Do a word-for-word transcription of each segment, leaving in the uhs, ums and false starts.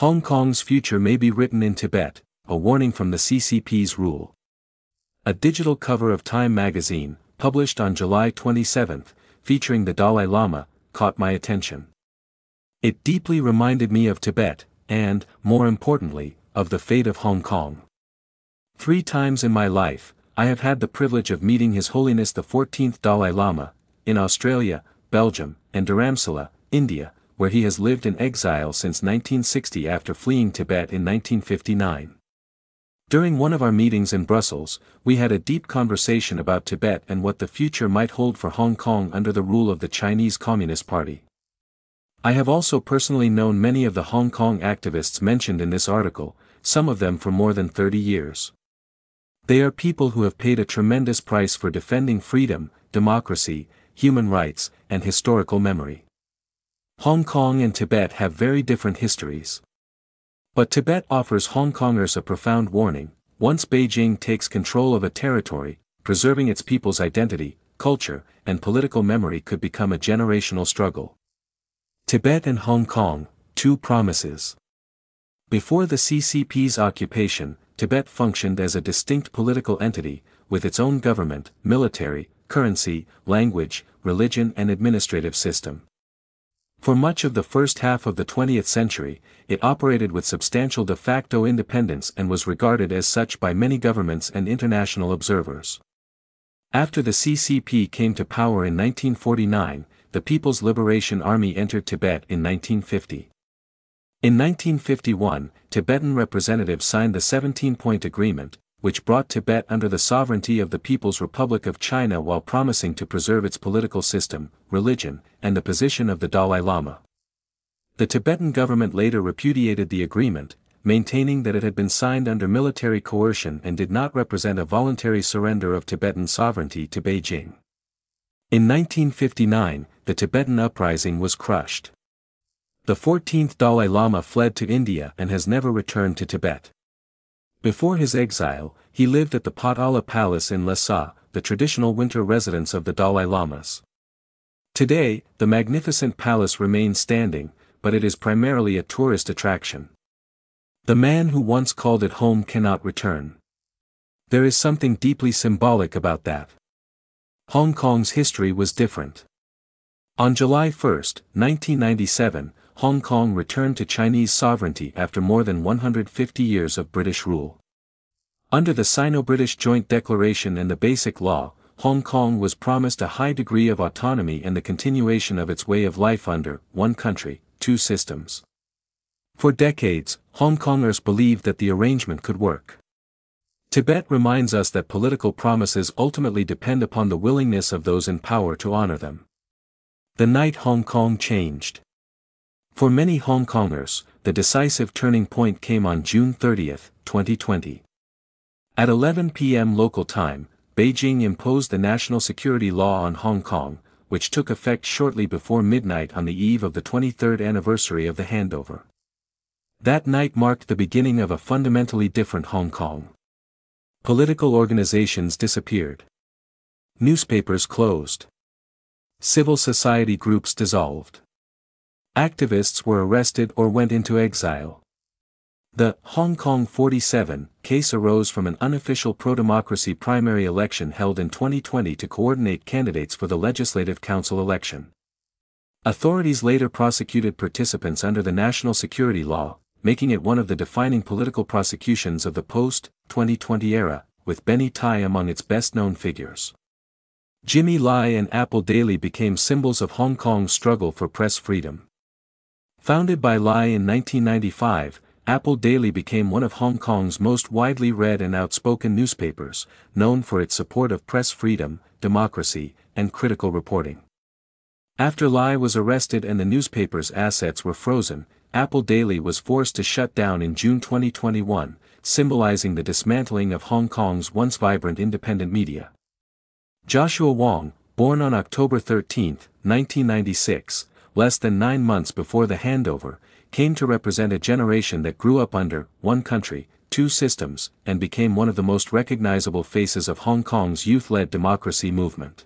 Hong Kong's future may be written in Tibet, a warning from the C C P's rule. A digital cover of Time magazine, published on July twenty-seventh, featuring the Dalai Lama, caught my attention. It deeply reminded me of Tibet, and, more importantly, of the fate of Hong Kong. Three times in my life, I have had the privilege of meeting His Holiness the fourteenth Dalai Lama, in Australia, Belgium, and Dharamsala, India, where he has lived in exile since nineteen sixty after fleeing Tibet in nineteen fifty-nine. During one of our meetings in Brussels, we had a deep conversation about Tibet and what the future might hold for Hong Kong under the rule of the Chinese Communist Party. I have also personally known many of the Hong Kong activists mentioned in this article, some of them for more than thirty years. They are people who have paid a tremendous price for defending freedom, democracy, human rights, and historical memory. Hong Kong and Tibet have very different histories. But Tibet offers Hong Kongers a profound warning: once Beijing takes control of a territory, preserving its people's identity, culture, and political memory could become a generational struggle. Tibet and Hong Kong, two promises. Before the C C P's occupation, Tibet functioned as a distinct political entity, with its own government, military, currency, language, religion and administrative system. For much of the first half of the twentieth century, it operated with substantial de facto independence and was regarded as such by many governments and international observers. After the C C P came to power in nineteen forty-nine, the People's Liberation Army entered Tibet in nineteen fifty. In nineteen fifty-one, Tibetan representatives signed the seventeen-point agreement, which brought Tibet under the sovereignty of the People's Republic of China while promising to preserve its political system, religion, and the position of the Dalai Lama. The Tibetan government later repudiated the agreement, maintaining that it had been signed under military coercion and did not represent a voluntary surrender of Tibetan sovereignty to Beijing. In nineteen fifty-nine, the Tibetan uprising was crushed. The fourteenth Dalai Lama fled to India and has never returned to Tibet. Before his exile, he lived at the Potala Palace in Lhasa, the traditional winter residence of the Dalai Lamas. Today, the magnificent palace remains standing, but it is primarily a tourist attraction. The man who once called it home cannot return. There is something deeply symbolic about that. Hong Kong's history was different. On July first, nineteen ninety-seven, Hong Kong returned to Chinese sovereignty after more than one hundred fifty years of British rule. Under the Sino-British Joint Declaration and the Basic Law, Hong Kong was promised a high degree of autonomy and the continuation of its way of life under one country, two systems. For decades, Hong Kongers believed that the arrangement could work. Tibet reminds us that political promises ultimately depend upon the willingness of those in power to honor them. The night Hong Kong changed. For many Hong Kongers, the decisive turning point came on June thirtieth, twenty twenty. At eleven p m local time, Beijing imposed the national security law on Hong Kong, which took effect shortly before midnight on the eve of the twenty-third anniversary of the handover. That night marked the beginning of a fundamentally different Hong Kong. Political organizations disappeared. Newspapers closed. Civil society groups dissolved. Activists were arrested or went into exile. The Hong Kong forty-seven case arose from an unofficial pro-democracy primary election held in twenty twenty to coordinate candidates for the Legislative Council election. Authorities later prosecuted participants under the national security law, making it one of the defining political prosecutions of the post twenty twenty era, with Benny Tai among its best-known figures. Jimmy Lai and Apple Daily became symbols of Hong Kong's struggle for press freedom. Founded by Lai in nineteen ninety-five, Apple Daily became one of Hong Kong's most widely read and outspoken newspapers, known for its support of press freedom, democracy, and critical reporting. After Lai was arrested and the newspaper's assets were frozen, Apple Daily was forced to shut down in June twenty twenty-one, symbolizing the dismantling of Hong Kong's once vibrant independent media. Joshua Wong, born on October thirteenth, nineteen ninety-six, less than nine months before the handover, came to represent a generation that grew up under one country, two systems, and became one of the most recognizable faces of Hong Kong's youth-led democracy movement.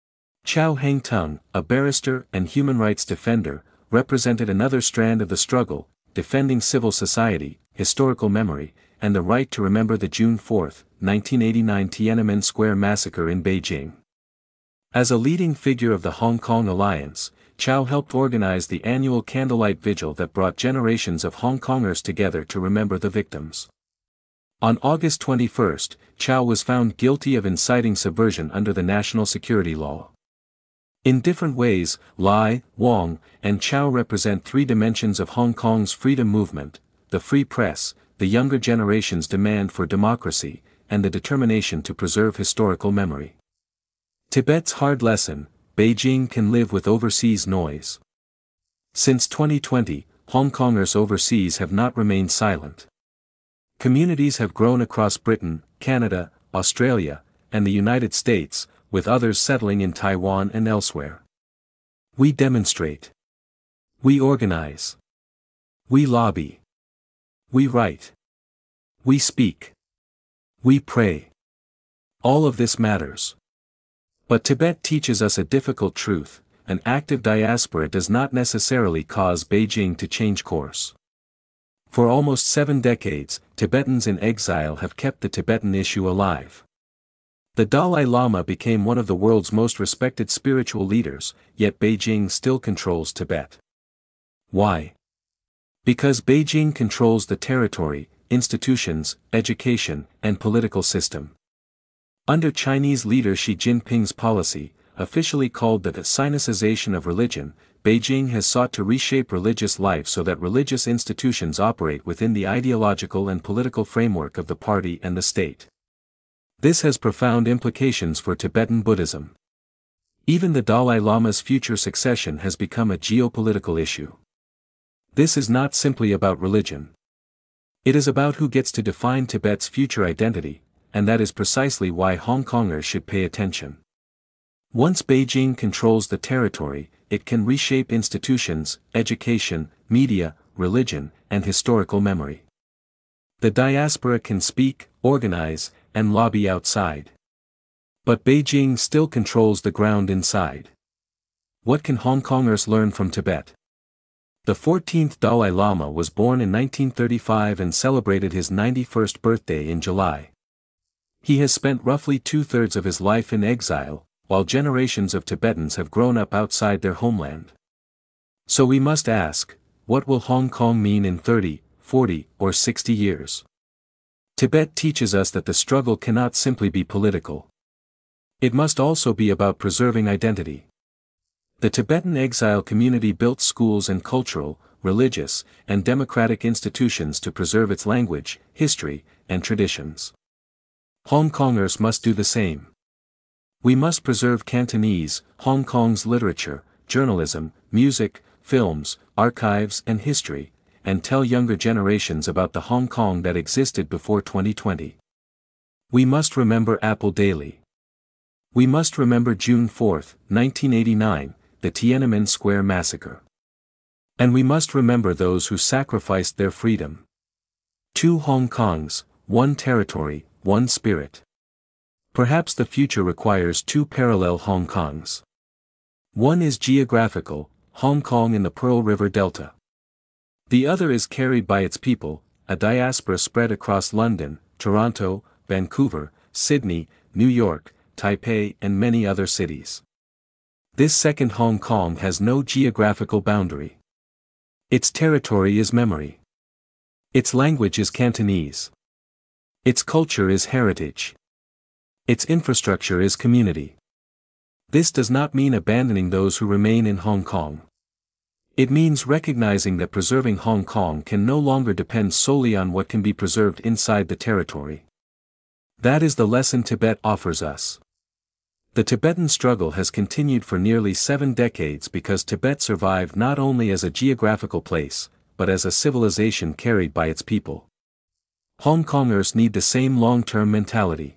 Chow Heng Tung, a barrister and human rights defender, represented another strand of the struggle, defending civil society, historical memory, and the right to remember the June fourth, nineteen eighty-nine Tiananmen Square massacre in Beijing. As a leading figure of the Hong Kong Alliance, Chow helped organize the annual candlelight vigil that brought generations of Hong Kongers together to remember the victims. On August twenty-first, Chow was found guilty of inciting subversion under the national security law. In different ways, Lai, Wong, and Chow represent three dimensions of Hong Kong's freedom movement: the free press, the younger generation's demand for democracy, and the determination to preserve historical memory. Tibet's hard lesson: Beijing can live with overseas noise. Since twenty twenty, Hong Kongers overseas have not remained silent. Communities have grown across Britain, Canada, Australia, and the United States, with others settling in Taiwan and elsewhere. We demonstrate. We organize. We lobby. We write. We speak. We pray. All of this matters. But Tibet teaches us a difficult truth: an active diaspora does not necessarily cause Beijing to change course. For almost seven decades, Tibetans in exile have kept the Tibetan issue alive. The Dalai Lama became one of the world's most respected spiritual leaders, yet Beijing still controls Tibet. Why? Because Beijing controls the territory, institutions, education, and political system. Under Chinese leader Xi Jinping's policy, officially called the Sinicization of religion, Beijing has sought to reshape religious life so that religious institutions operate within the ideological and political framework of the party and the state. This has profound implications for Tibetan Buddhism. Even the Dalai Lama's future succession has become a geopolitical issue. This is not simply about religion. It is about who gets to define Tibet's future identity, and that is precisely why Hong Kongers should pay attention. Once Beijing controls the territory, it can reshape institutions, education, media, religion, and historical memory. The diaspora can speak, organize, and lobby outside. But Beijing still controls the ground inside. What can Hong Kongers learn from Tibet? The fourteenth Dalai Lama was born in nineteen thirty-five and celebrated his ninety-first birthday in July. He has spent roughly two-thirds of his life in exile, while generations of Tibetans have grown up outside their homeland. So we must ask, what will Hong Kong mean in thirty, forty, or sixty years? Tibet teaches us that the struggle cannot simply be political. It must also be about preserving identity. The Tibetan exile community built schools and cultural, religious, and democratic institutions to preserve its language, history, and traditions. Hong Kongers must do the same. We must preserve Cantonese, Hong Kong's literature, journalism, music, films, archives, and history, and tell younger generations about the Hong Kong that existed before twenty twenty. We must remember Apple Daily. We must remember June fourth, nineteen eighty-nine, the Tiananmen Square massacre. And we must remember those who sacrificed their freedom. Two Hong Kongs, one territory, one spirit. Perhaps the future requires two parallel Hong Kongs. One is geographical, Hong Kong in the Pearl River Delta. The other is carried by its people, a diaspora spread across London, Toronto, Vancouver, Sydney, New York, Taipei, and many other cities. This second Hong Kong has no geographical boundary. Its territory is memory. Its language is Cantonese. Its culture is heritage. Its infrastructure is community. This does not mean abandoning those who remain in Hong Kong. It means recognizing that preserving Hong Kong can no longer depend solely on what can be preserved inside the territory. That is the lesson Tibet offers us. The Tibetan struggle has continued for nearly seven decades because Tibet survived not only as a geographical place, but as a civilization carried by its people. Hong Kongers need the same long-term mentality.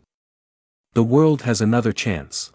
The world has another chance.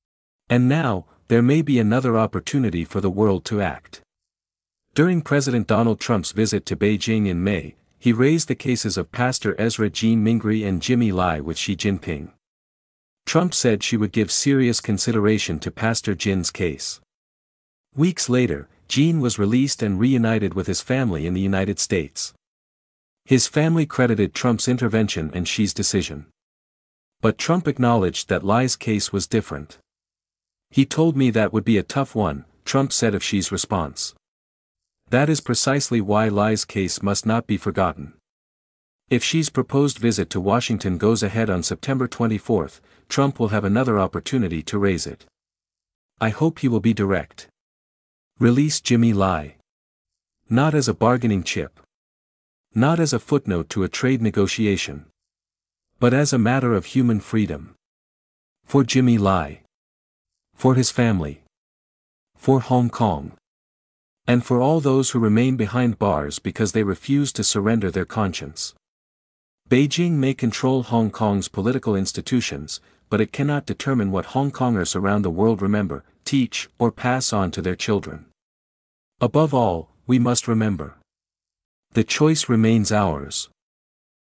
And now, there may be another opportunity for the world to act. During President Donald Trump's visit to Beijing in May, he raised the cases of Pastor Ezra Jean Mingri and Jimmy Lai with Xi Jinping. Trump said she would give serious consideration to Pastor Jin's case. Weeks later, Gene was released and reunited with his family in the United States. His family credited Trump's intervention and Xi's decision. But Trump acknowledged that Li's case was different. He told me that would be a tough one, Trump said of Xi's response. That is precisely why Li's case must not be forgotten. If Xi's proposed visit to Washington goes ahead on September twenty-fourth, Trump will have another opportunity to raise it. I hope he will be direct. Release Jimmy Lai. Not as a bargaining chip. Not as a footnote to a trade negotiation. But as a matter of human freedom. For Jimmy Lai. For his family. For Hong Kong. And for all those who remain behind bars because they refuse to surrender their conscience. Beijing may control Hong Kong's political institutions, but it cannot determine what Hong Kongers around the world remember, teach, or pass on to their children. Above all, we must remember. The choice remains ours.